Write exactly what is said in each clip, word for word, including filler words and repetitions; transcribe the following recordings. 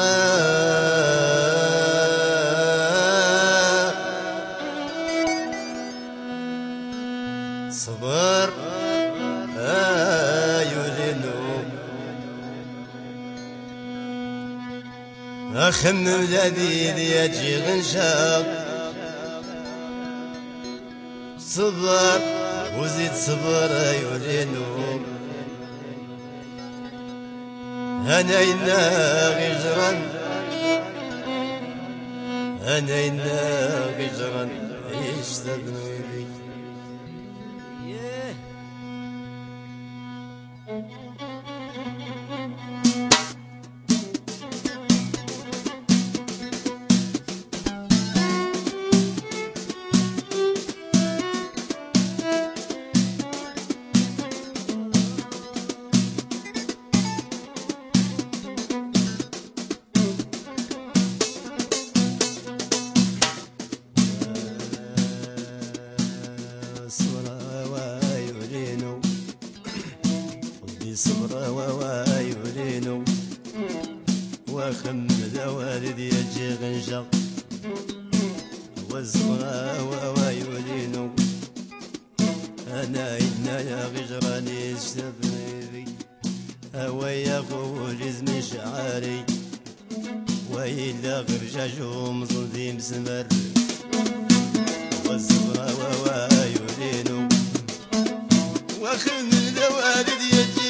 صبر يولينو أخمم جديد يجي غنشاق صبر وزيد صبر يولينو أنا إنا غجران أنا إنا غجران عيش تبنوي صبر ووايولينو وخم ذوالد يجي غنشق والصبر ووايولينو أنا إنا يا غجراني استبني هويا قول اسم شعاري وإلا غرجاجهم صدي مسمر والصبر ووايولينو وخم ذوالد يجي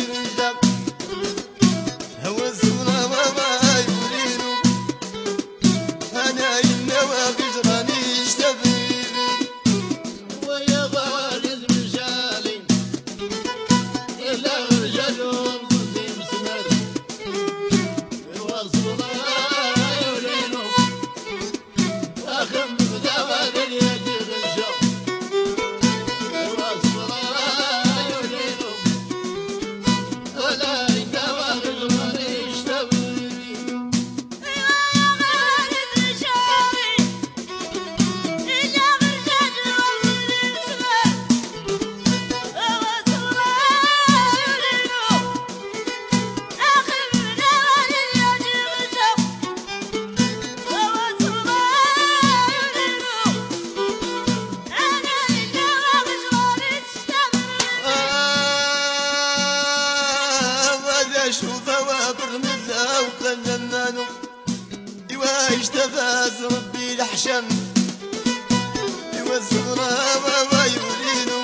شوف وابر من ذا وقلنانو إيوا يشتفاز ربي الحشم إيوا الزغرة وما يولينو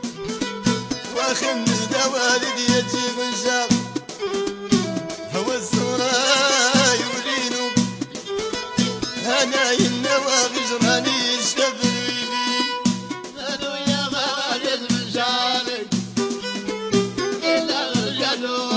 واخم ذا والد يجي غنشاق هو الزغرة يولينو أنا إنا وغجراني يشتفل ويبي أنا يا غالي من شعرك إلا رجالو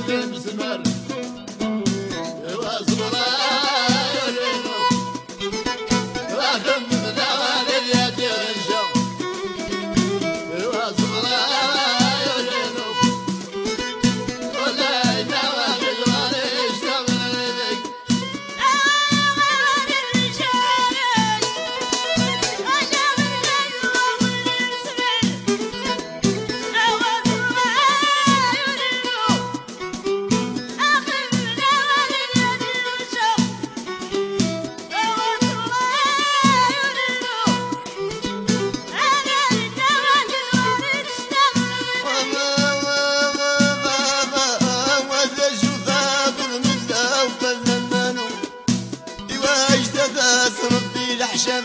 ربي الحشم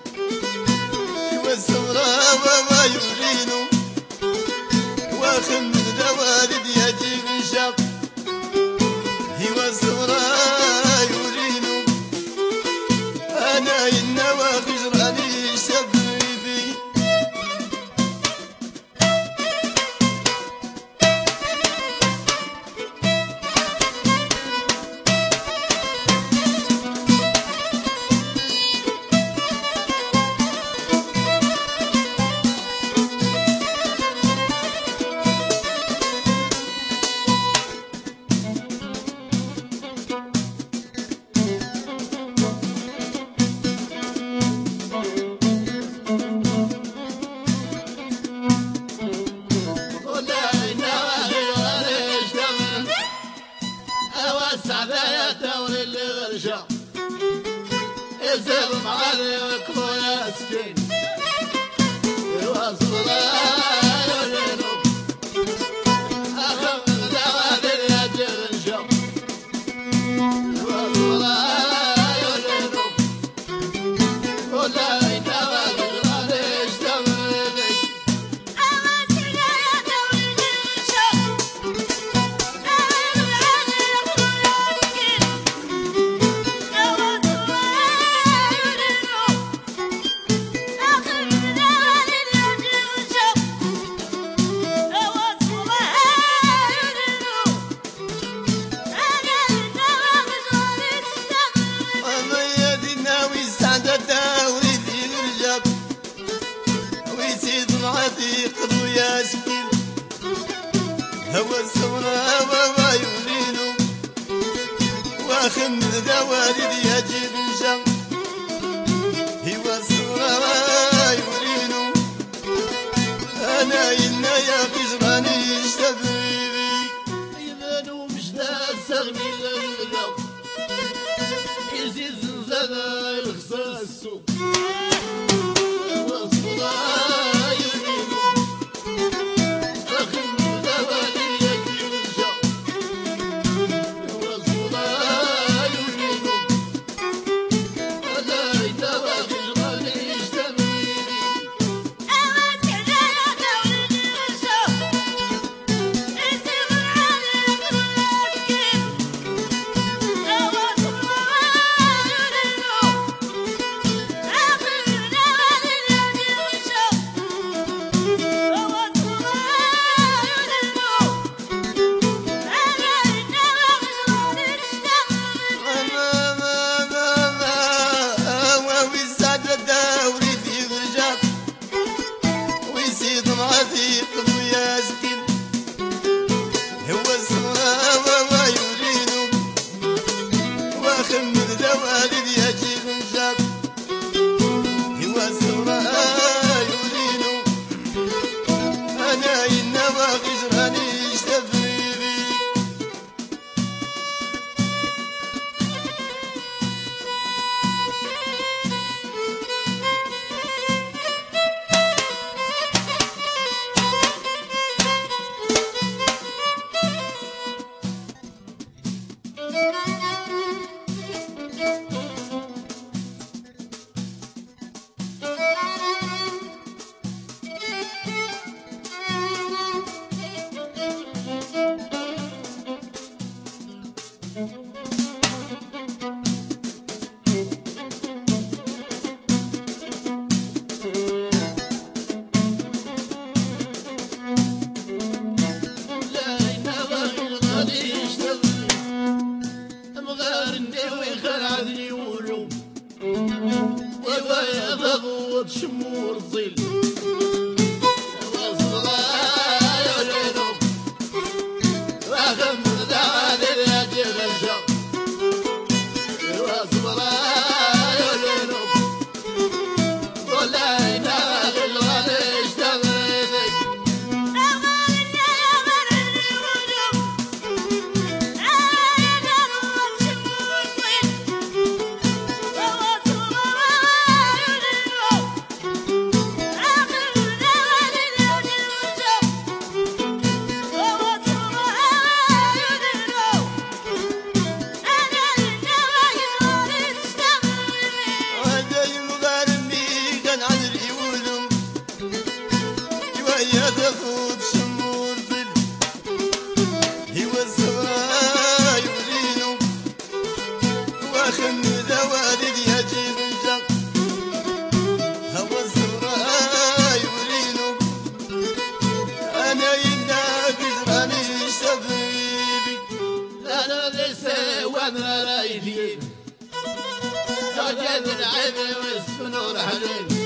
والزغرة وما يولينو واخم ذوالد يجي غنشاق هو الزغرة يولينو أنا إنا وغجراني شبيبي غرشة يزيد معالي وكويا سكين يواصل يولينو أخم دعوة اليد غرشة يواصل يولينو ولا قضوا يا سكين هو السمرة هو يولينو واخم دوالي يجيب الجن هو السمرة يولينو انا إنا يا قجراني يشتبيبي يبانو مش تسغني للقلب يزيد زنزانة يخصى السوق شمور ظل وانا رايدين وجد العيب والسنور حليل